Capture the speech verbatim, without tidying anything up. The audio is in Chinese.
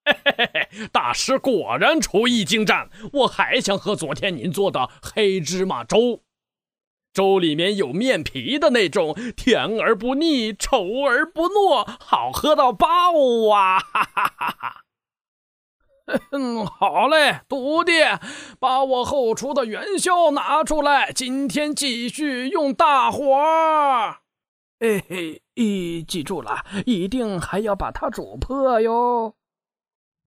嘿嘿嘿，大师果然厨艺精湛，我还想喝昨天您做的黑芝麻粥。粥里面有面皮的那种，甜而不腻，稠而不糯，好喝到爆啊！哈哈哈哈。嗯，好嘞，徒弟，把我后厨的元宵拿出来，今天继续用大火。嘿嘿，咦，记住了，一定还要把它煮破哟。